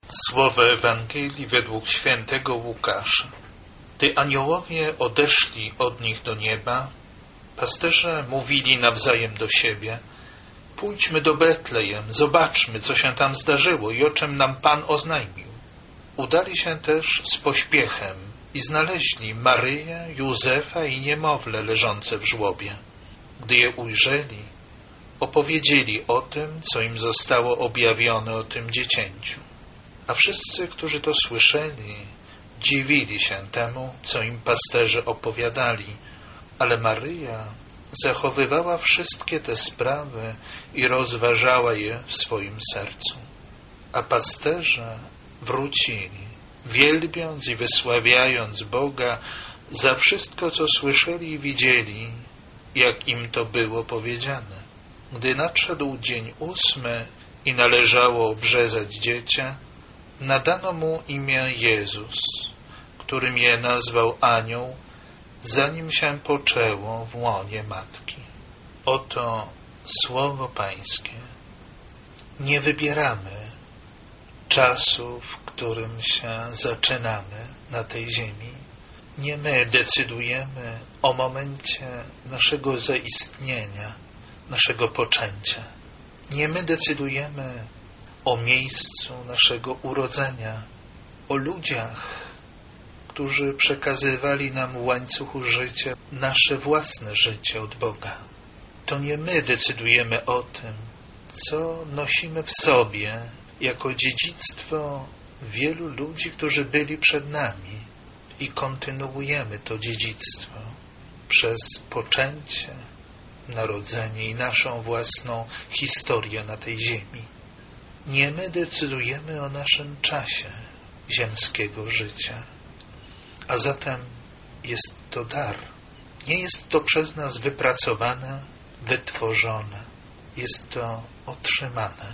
Słowo Ewangelii według świętego Łukasza. Gdy aniołowie odeszli od nich do nieba, pasterze mówili nawzajem do siebie: pójdźmy do Betlejem, zobaczmy, co się tam zdarzyło i o czym nam Pan oznajmił. Udali się też z pośpiechem i znaleźli Maryję, Józefa i niemowlę leżące w żłobie. Gdy je ujrzeli, opowiedzieli o tym, co im zostało objawione o tym dziecięciu. A wszyscy, którzy to słyszeli, dziwili się temu, co im pasterze opowiadali, ale Maryja zachowywała wszystkie te sprawy i rozważała je w swoim sercu. A pasterze wrócili, wielbiąc i wysławiając Boga za wszystko, co słyszeli i widzieli, jak im to było powiedziane. Gdy nadszedł dzień 8 i należało obrzezać dziecię, nadano mu imię Jezus, którym je nazwał anioł, zanim się poczęło w łonie matki. Oto słowo Pańskie. Nie wybieramy czasu, w którym się zaczynamy na tej ziemi. Nie my decydujemy o momencie naszego zaistnienia, naszego poczęcia. Nie my decydujemy o miejscu naszego urodzenia, o ludziach, którzy przekazywali nam w łańcuchu życia nasze własne życie od Boga. To nie my decydujemy o tym, co nosimy w sobie jako dziedzictwo wielu ludzi, którzy byli przed nami, i kontynuujemy to dziedzictwo przez poczęcie, narodzenie i naszą własną historię na tej ziemi. Nie my decydujemy o naszym czasie ziemskiego życia, a zatem jest to dar. Nie jest to przez nas wypracowane, wytworzone. Jest to otrzymane.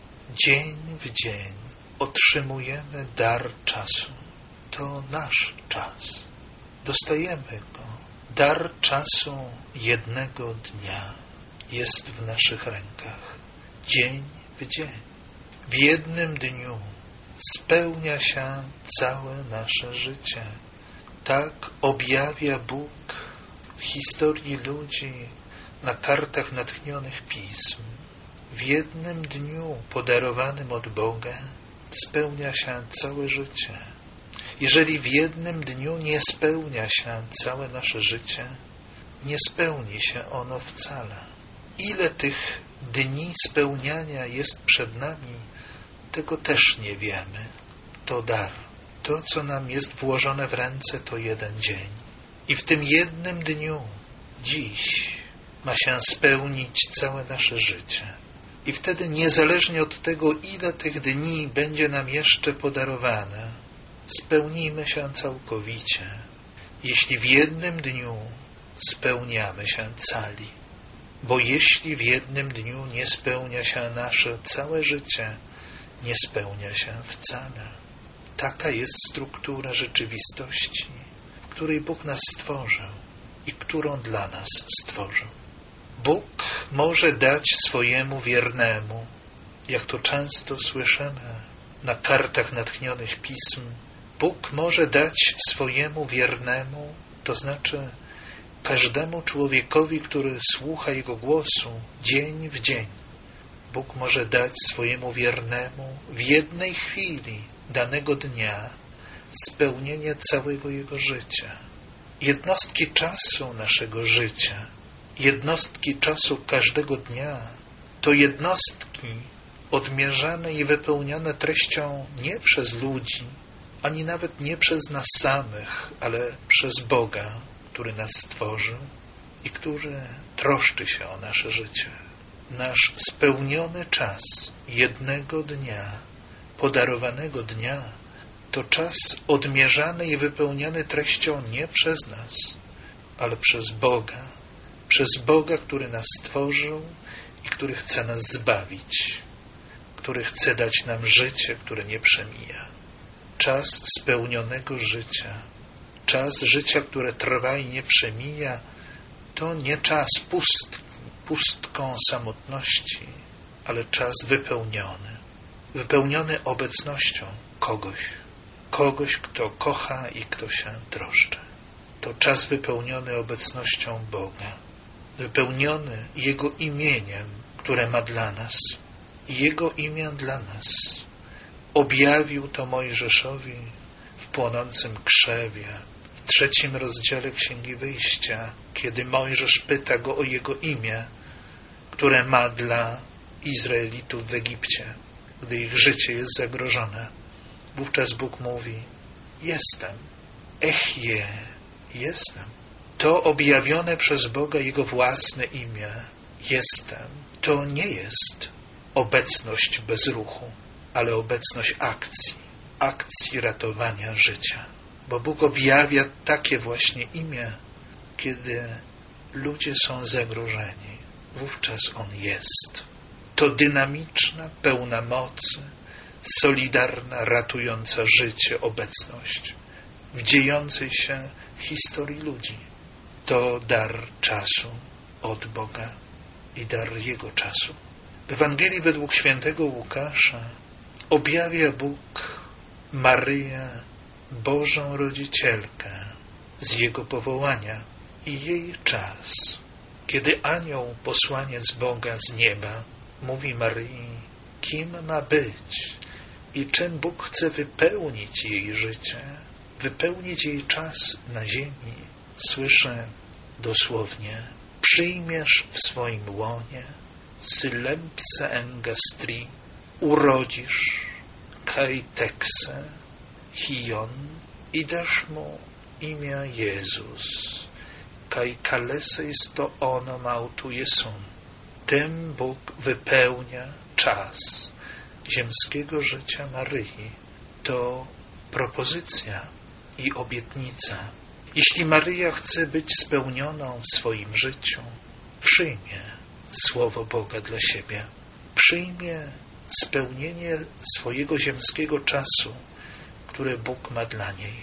Dzień w dzień otrzymujemy dar czasu. To nasz czas. Dostajemy go. Dar czasu jednego dnia jest w naszych rękach. Dzień w dzień. W jednym dniu spełnia się całe nasze życie. Tak objawia Bóg w historii ludzi na kartach natchnionych pism. W jednym dniu podarowanym od Boga spełnia się całe życie. Jeżeli w jednym dniu nie spełnia się całe nasze życie, nie spełni się ono wcale. Ile tych dni spełniania jest przed nami, tego też nie wiemy. To dar. To, co nam jest włożone w ręce, to jeden dzień. I w tym jednym dniu, dziś, ma się spełnić całe nasze życie. I wtedy, niezależnie od tego, ile tych dni będzie nam jeszcze podarowane, spełnijmy się całkowicie, jeśli w jednym dniu spełniamy się cali. Bo jeśli w jednym dniu nie spełnia się nasze całe życie, nie spełnia się wcale. Taka jest struktura rzeczywistości, w której Bóg nas stworzył i którą dla nas stworzył. Bóg może dać swojemu wiernemu, jak to często słyszymy na kartach natchnionych pism, Bóg może dać swojemu wiernemu, to znaczy każdemu człowiekowi, który słucha Jego głosu dzień w dzień. Bóg może dać swojemu wiernemu w jednej chwili danego dnia spełnienie całego jego życia. Jednostki czasu naszego życia, jednostki czasu każdego dnia to jednostki odmierzane i wypełniane treścią nie przez ludzi, ani nawet nie przez nas samych, ale przez Boga, który nas stworzył i który troszczy się o nasze życie. Nasz spełniony czas jednego dnia, podarowanego dnia, to czas odmierzany i wypełniany treścią nie przez nas, ale przez Boga, który nas stworzył i który chce nas zbawić, który chce dać nam życie, które nie przemija. Czas spełnionego życia, czas życia, które trwa i nie przemija, to nie czas pustką samotności, ale czas wypełniony. wypełniony obecnością kogoś, kto kocha i kto się troszczy. To czas wypełniony obecnością Boga, wypełniony Jego imieniem, które ma dla nas. Jego imię dla nas. Objawił to Mojżeszowi w płonącym krzewie, w 3 rozdziale Księgi Wyjścia, kiedy Mojżesz pyta go o jego imię, które ma dla Izraelitów w Egipcie, gdy ich życie jest zagrożone. Wówczas Bóg mówi: jestem, Echje, jestem. To objawione przez Boga Jego własne imię, jestem, to nie jest obecność bez ruchu, ale obecność akcji ratowania życia. Bo Bóg objawia takie właśnie imię, kiedy ludzie są zagrożeni. Wówczas On jest. To dynamiczna, pełna mocy, solidarna, ratująca życie obecność w dziejącej się historii ludzi. To dar czasu od Boga i dar Jego czasu. W Ewangelii według świętego Łukasza objawia Bóg Maryję, Bożą Rodzicielkę, z Jego powołania i jej czas, kiedy anioł, posłaniec Boga z nieba, mówi Maryi, kim ma być i czym Bóg chce wypełnić jej życie, wypełnić jej czas na ziemi. Słyszę dosłownie: przyjmiesz w swoim łonie sylempse engastri, urodzisz kai tekse hion i dasz mu imię Jezus, kai kalese jest to ono mautu Jesun. Tym Bóg wypełnia czas ziemskiego życia Maryi. To propozycja i obietnica. Jeśli Maryja chce być spełnioną w swoim życiu, przyjmie Słowo Boga dla siebie. Przyjmie spełnienie swojego ziemskiego czasu, które Bóg ma dla niej.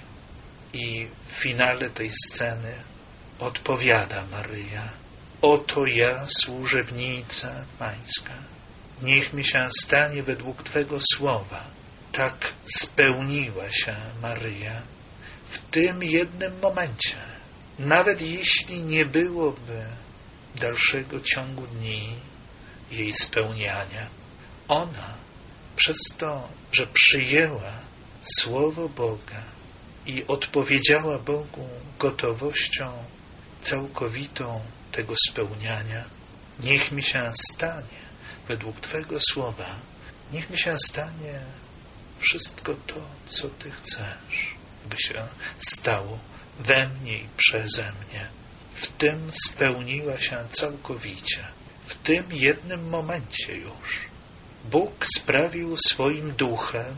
I w finale tej sceny odpowiada Maryja: oto ja, służebnica Pańska. Niech mi się stanie według Twego słowa. Tak spełniła się Maryja w tym jednym momencie. Nawet jeśli nie byłoby dalszego ciągu dni jej spełniania, ona przez to, że przyjęła Słowo Boga i odpowiedziała Bogu gotowością całkowitą tego spełniania, niech mi się stanie według Twego słowa, niech mi się stanie wszystko to, co Ty chcesz, by się stało we mnie i przeze mnie. W tym spełniła się całkowicie. W tym jednym momencie już. Bóg sprawił swoim duchem,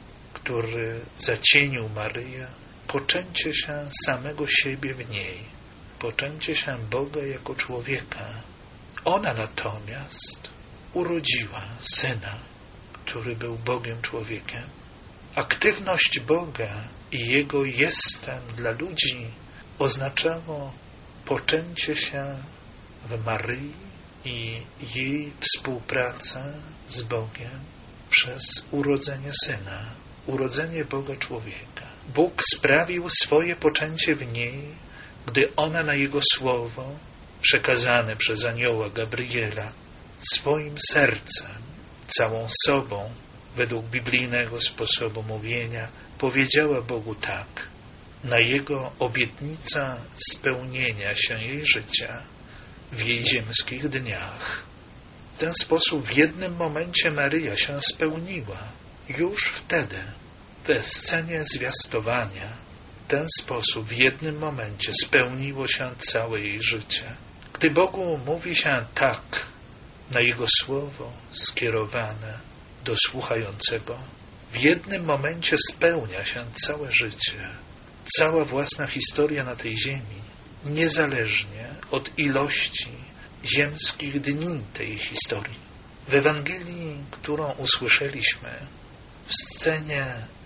który zacienił Maryję, poczęcie się samego siebie w niej, poczęcie się Boga jako człowieka. Ona natomiast urodziła Syna, który był Bogiem człowiekiem. Aktywność Boga i Jego jestem dla ludzi oznaczało poczęcie się w Maryi i jej współpracę z Bogiem przez urodzenie Syna, urodzenie Boga człowieka. Bóg sprawił swoje poczęcie w niej, gdy ona na Jego słowo, przekazane przez anioła Gabriela, swoim sercem, całą sobą, według biblijnego sposobu mówienia, powiedziała Bogu tak, na Jego obietnica spełnienia się jej życia w jej ziemskich dniach. W ten sposób w jednym momencie Maryja się spełniła. Już wtedy, w scenie zwiastowania, w ten sposób w jednym momencie spełniło się całe jej życie. Gdy Bogu mówi się tak na Jego słowo skierowane do słuchającego, w jednym momencie spełnia się całe życie, cała własna historia na tej ziemi, niezależnie od ilości ziemskich dni tej historii. W Ewangelii, którą usłyszeliśmy, w scenie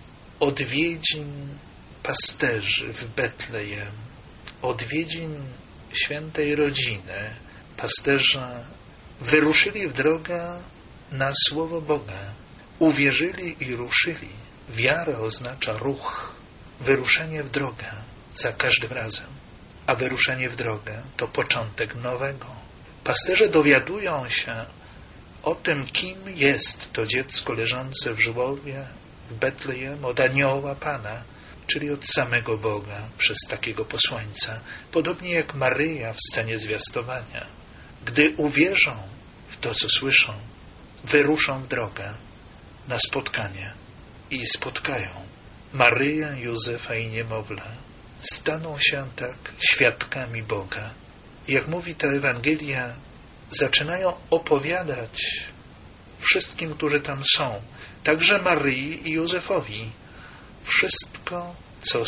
odwiedzin pasterzy w Betlejem, odwiedzin świętej rodziny, pasterze wyruszyli w drogę na Słowo Boga. uwierzyli i ruszyli. Wiara oznacza ruch, wyruszenie w drogę za każdym razem. A wyruszenie w drogę to początek nowego. Pasterze dowiadują się o tym, kim jest to dziecko leżące w żłobie w Betlejem od anioła Pana, czyli od samego Boga przez takiego posłańca. Podobnie jak Maryja w scenie zwiastowania. Gdy uwierzą w to, co słyszą, wyruszą w drogę na spotkanie i spotkają Maryję, Józefa i niemowlę. Staną się tak świadkami Boga. Jak mówi ta Ewangelia, zaczynają opowiadać wszystkim, którzy tam są, także Maryi i Józefowi, wszystko,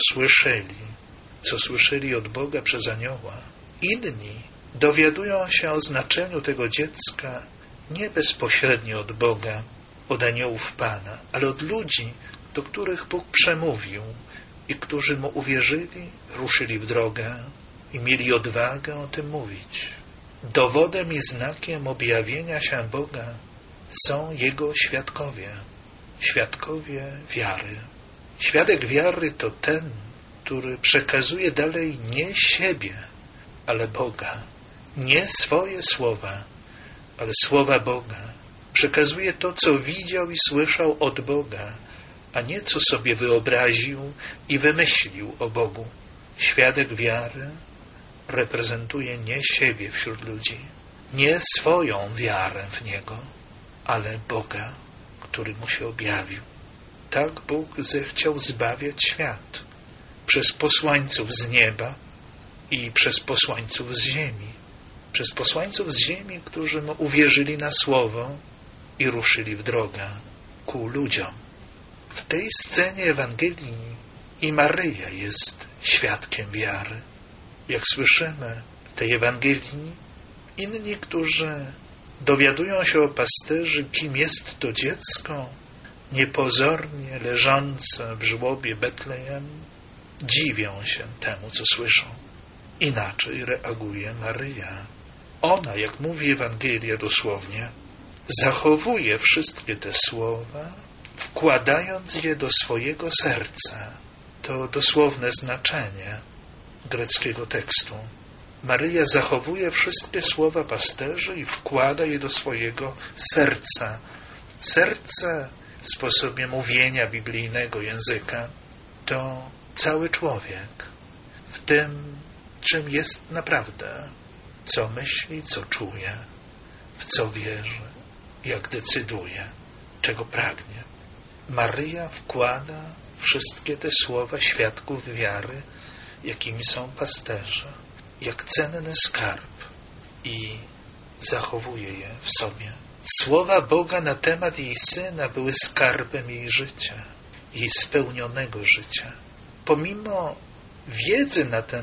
co słyszeli od Boga przez anioła. Inni dowiadują się o znaczeniu tego dziecka nie bezpośrednio od Boga, od aniołów Pana, ale od ludzi, do których Bóg przemówił i którzy Mu uwierzyli, ruszyli w drogę i mieli odwagę o tym mówić. Dowodem i znakiem objawienia się Boga są Jego świadkowie, świadkowie wiary. Świadek wiary to ten, który przekazuje dalej nie siebie, ale Boga. Nie swoje słowa, ale słowa Boga. Przekazuje to, co widział i słyszał od Boga, a nie co sobie wyobraził i wymyślił o Bogu. Świadek wiary reprezentuje nie siebie wśród ludzi, nie swoją wiarę w Niego, ale Boga, który Mu się objawił. Tak Bóg zechciał zbawiać świat przez posłańców z nieba i przez posłańców z ziemi. Przez posłańców z ziemi, którzy Mu uwierzyli na słowo i ruszyli w drogę ku ludziom. W tej scenie Ewangelii i Maryja jest świadkiem wiary. Jak słyszymy w tej Ewangelii, inni, którzy dowiadują się o pasterzy, kim jest to dziecko, niepozornie leżące w żłobie Betlejem, dziwią się temu, co słyszą. Inaczej reaguje Maryja. Ona, jak mówi Ewangelia dosłownie, zachowuje wszystkie te słowa, wkładając je do swojego serca. To dosłowne znaczenie greckiego tekstu. Maryja zachowuje wszystkie słowa pasterzy i wkłada je do swojego serca. Serce w sposobie mówienia biblijnego języka to cały człowiek. W tym, czym jest naprawdę, co myśli, co czuje, w co wierzy, jak decyduje, czego pragnie. Maryja wkłada wszystkie te słowa świadków wiary, jakimi są pasterze, jak cenny skarb i zachowuje je w sobie. Słowa Boga na temat jej Syna były skarbem jej życia, jej spełnionego życia. Pomimo wiedzy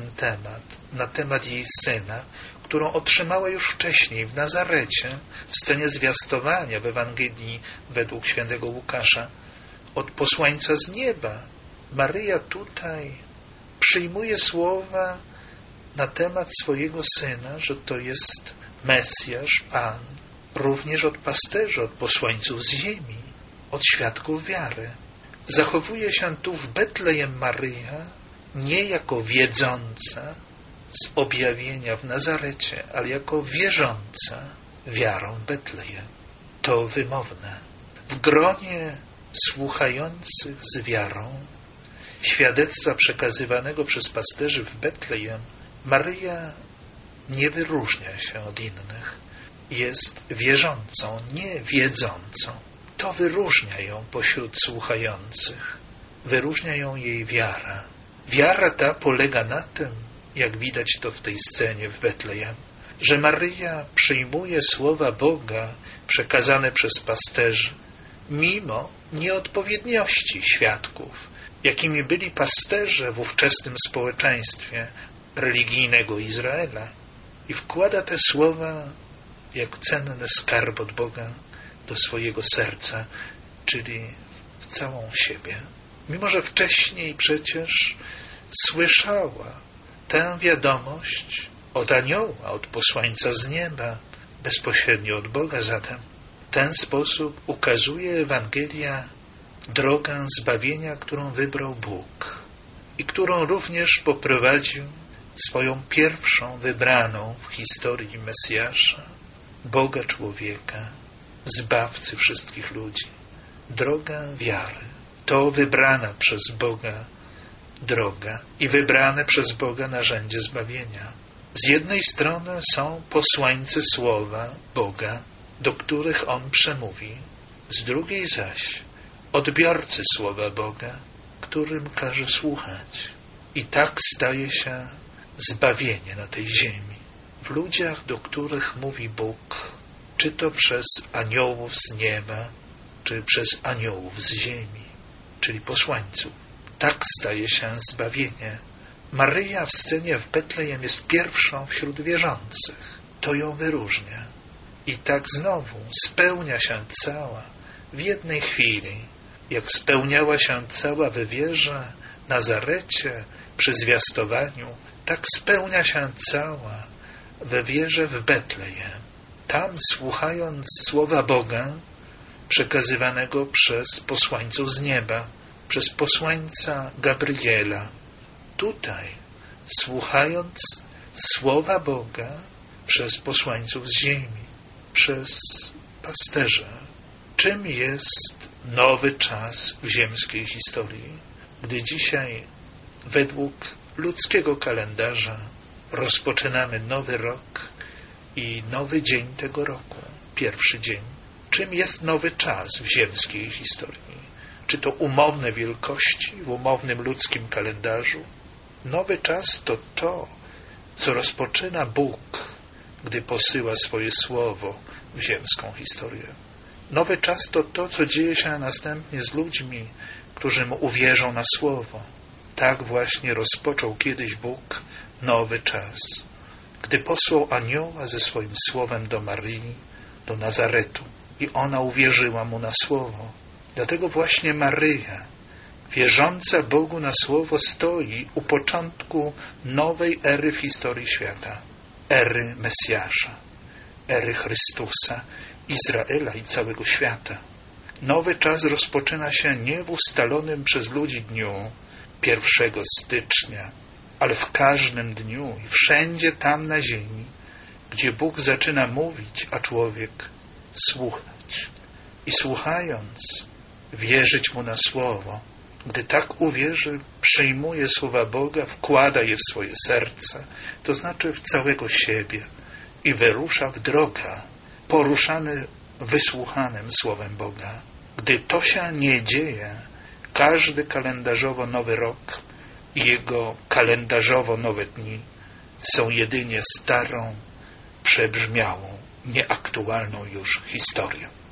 na temat jej Syna, którą otrzymała już wcześniej w Nazarecie, w scenie zwiastowania w Ewangelii według świętego Łukasza, od posłańca z nieba, Maryja tutaj przyjmuje słowa na temat swojego Syna, że to jest Mesjasz, Pan, również od pasterzy, od posłańców z ziemi, od świadków wiary. Zachowuje się tu w Betlejem Maryja nie jako wiedząca z objawienia w Nazarecie, ale jako wierząca wiarą Betlejem. To wymowne. W gronie słuchających z wiarą świadectwa przekazywanego przez pasterzy w Betlejem, Maryja nie wyróżnia się od innych. Jest wierzącą, nie wiedzącą. To wyróżnia ją pośród słuchających. Wyróżnia ją jej wiara. Wiara ta polega na tym, jak widać to w tej scenie w Betlejem, że Maryja przyjmuje słowa Boga przekazane przez pasterzy, mimo nieodpowiedniości świadków, jakimi byli pasterze w ówczesnym społeczeństwie religijnego Izraela, i wkłada te słowa jak cenny skarb od Boga do swojego serca, czyli w całą siebie. Mimo że wcześniej przecież słyszała tę wiadomość od anioła, od posłańca z nieba, bezpośrednio od Boga zatem, ten sposób ukazuje Ewangelia drogę zbawienia, którą wybrał Bóg i którą również poprowadził swoją pierwszą wybraną w historii Mesjasza, Boga człowieka, Zbawcy wszystkich ludzi. Drogę wiary. To wybrana przez Boga droga i wybrane przez Boga narzędzie zbawienia. Z jednej strony są posłańcy słowa Boga, do których On przemówi, z drugiej zaś odbiorcy słowa Boga, którym każe słuchać. I tak staje się zbawienie na tej ziemi. W ludziach, do których mówi Bóg, czy to przez aniołów z nieba, czy przez aniołów z ziemi, czyli posłańców. Tak staje się zbawienie. Maryja w scenie w Betlejem jest pierwszą wśród wierzących. To ją wyróżnia. I tak znowu spełnia się cała w jednej chwili, jak spełniała się cała w wierze Nazarecie przy zwiastowaniu, tak spełnia się cała we wierze w Betlejem. Tam, słuchając słowa Boga przekazywanego przez posłańców z nieba, przez posłańca Gabriela, tutaj, słuchając słowa Boga przez posłańców z ziemi, przez pasterza. Czym jest nowy czas w ziemskiej historii, gdy dzisiaj według ludzkiego kalendarza rozpoczynamy nowy rok i nowy dzień tego roku, pierwszy dzień? Czym jest nowy czas w ziemskiej historii? Czy to umowne wielkości w umownym ludzkim kalendarzu? Nowy czas to to, co rozpoczyna Bóg, gdy posyła swoje słowo w ziemską historię. Nowy czas to to, co dzieje się następnie z ludźmi, którzy mu uwierzą na słowo. Tak właśnie rozpoczął kiedyś Bóg nowy czas, gdy posłał anioła ze swoim słowem do Maryi, do Nazaretu, i ona uwierzyła mu na słowo. Dlatego właśnie Maryja, wierząca Bogu na słowo, stoi u początku nowej ery w historii świata, ery Mesjasza, ery Chrystusa, Izraela i całego świata. Nowy czas rozpoczyna się nie w ustalonym przez ludzi dniu 1 stycznia, ale w każdym dniu i wszędzie tam na ziemi, gdzie Bóg zaczyna mówić, a człowiek słuchać. I słuchając, wierzyć Mu na słowo. Gdy tak uwierzy, przyjmuje słowa Boga, wkłada je w swoje serce, to znaczy w całego siebie, i wyrusza w drogę, poruszany wysłuchanym słowem Boga. Gdy to się nie dzieje, każdy kalendarzowo nowy rok i jego kalendarzowo nowe dni są jedynie starą, przebrzmiałą, nieaktualną już historią.